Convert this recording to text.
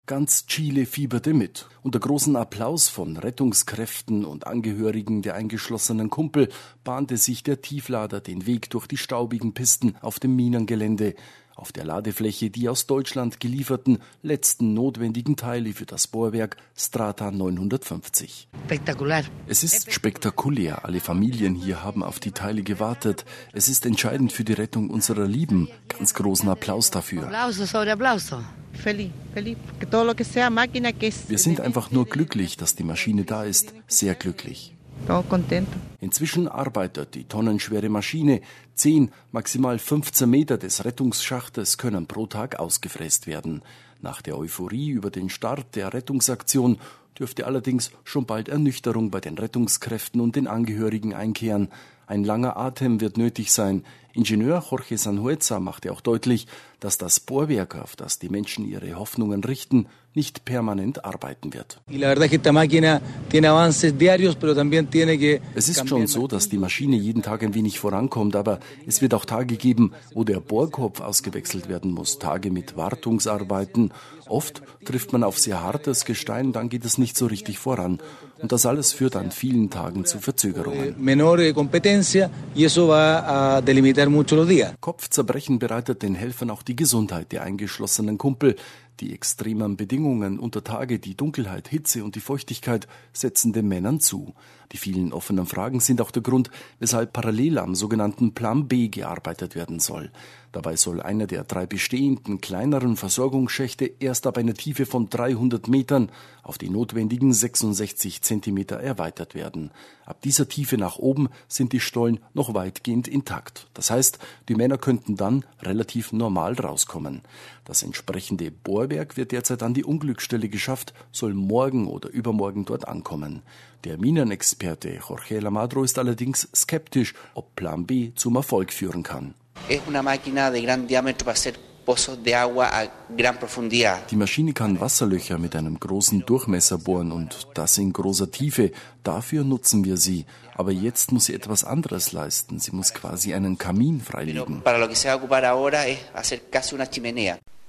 Ganz Chile fieberte mit. Unter großem Applaus von Rettungskräften und Angehörigen der eingeschlossenen Kumpel bahnte sich der Tieflader den Weg durch die staubigen Pisten auf dem Minengelände. Auf der Ladefläche die aus Deutschland gelieferten letzten notwendigen Teile für das Bohrwerk Strata 950. Spektakulär. Es ist spektakulär. Alle Familien hier haben auf die Teile gewartet. Es ist entscheidend für die Rettung unserer Lieben. Ganz großen Applaus dafür. Wir sind einfach nur glücklich, dass die Maschine da ist. Sehr glücklich. Inzwischen arbeitet die tonnenschwere Maschine. 10, maximal 15 Meter des Rettungsschachtes können pro Tag ausgefräst werden. Nach der Euphorie über den Start der Rettungsaktion dürfte allerdings schon bald Ernüchterung bei den Rettungskräften und den Angehörigen einkehren. Ein langer Atem wird nötig sein. Ingenieur Jorge Sanhueza machte auch deutlich, dass das Bohrwerk, auf das die Menschen ihre Hoffnungen richten, nicht permanent arbeiten wird. Es ist schon so, dass die Maschine jeden Tag ein wenig vorankommt, aber es wird auch Tage geben, wo der Bohrkopf ausgewechselt werden muss, Tage mit Wartungsarbeiten. Oft trifft man auf sehr hartes Gestein, dann geht es nicht so richtig voran. Und das alles führt an vielen Tagen zu Verzögerungen. Kopfzerbrechen bereitet den Helfern auch die Gesundheit der eingeschlossenen Kumpel. Die extremen Bedingungen unter Tage, die Dunkelheit, Hitze und die Feuchtigkeit setzen den Männern zu. Die vielen offenen Fragen sind auch der Grund, weshalb parallel am sogenannten Plan B gearbeitet werden soll. Dabei soll einer der 3 bestehenden kleineren Versorgungsschächte erst ab einer Tiefe von 300 Metern auf die notwendigen 66 Zentimeter erweitert werden. Ab dieser Tiefe nach oben sind die Stollen noch weitgehend intakt. Das heißt, die Männer könnten dann relativ normal rauskommen. Das entsprechende Bohrwerk wird derzeit an die Unglücksstelle geschafft, soll morgen oder übermorgen dort ankommen. Der Minenexperte Jorge Lamadro ist allerdings skeptisch, ob Plan B zum Erfolg führen kann. Die Maschine kann Wasserlöcher mit einem großen Durchmesser bohren und das in großer Tiefe. Dafür nutzen wir sie. Aber jetzt muss sie etwas anderes leisten. Sie muss quasi einen Kamin freilegen.